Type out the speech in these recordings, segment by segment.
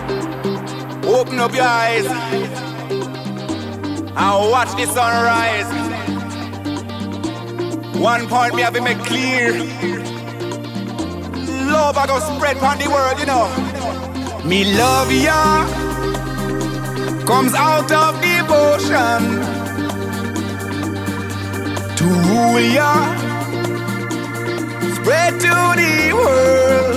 Open up your eyes and watch the sunrise. One point me have to make clear. Love I go spread on the world, you know. Me love ya comes out of devotion to rule ya, spread to the world.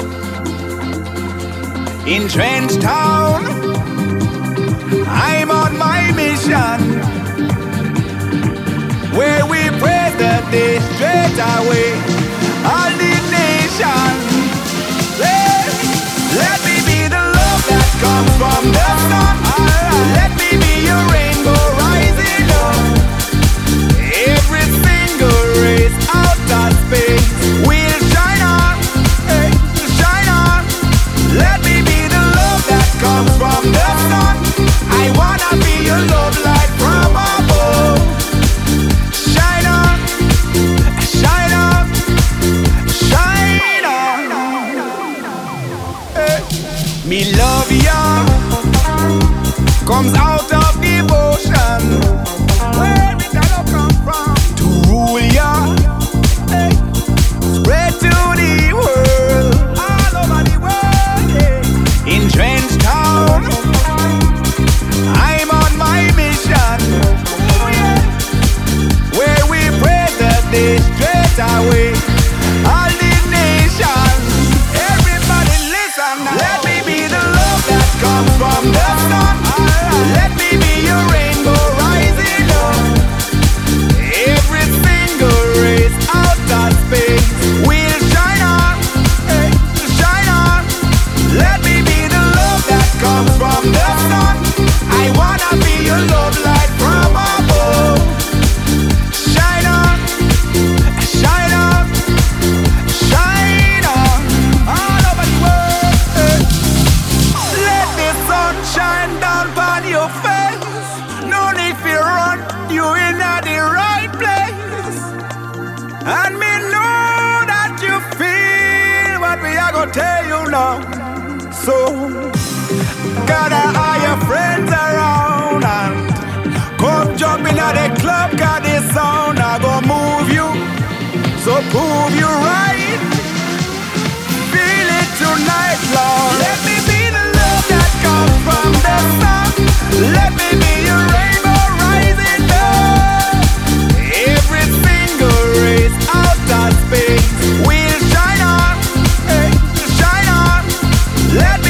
In Trench Town, I'm on my mission, where we praise the day straight away. All the nation, let me be the love that comes from the sun. Let me be your rainbow rising up. Every single race out of space will shine on, shine on. Let me be the love that comes from the sun. I wanna be your love light from above. Shine on, shine on, shine on. Me love ya comes out of devotion. Where did that love come from? To rule ya, spread to the world, all over the world. In Trench Town, I'm on my mission, where we pray the day straight away. All the nations, everybody listen now. Let me be the love that comes from the sun. Let me be your rainbow rising up. Every single race out of space will shine on, shine on. Let me be the love that comes from the sun. I wanna be your love light from above. Shine on, shine on, shine on, all over the world. Let the sun shine down on your face. No need to run, you in the right place. And me know that you feel what we are gonna tell you now. So gather all your friends around and come jump in at the club, 'cause this sound I gonna move you. So prove you right. Feel it tonight, Lord. Let me be the love that comes from the sun. Let me be your rainbow rising up. Every single race out of space will shine on, shine on. Let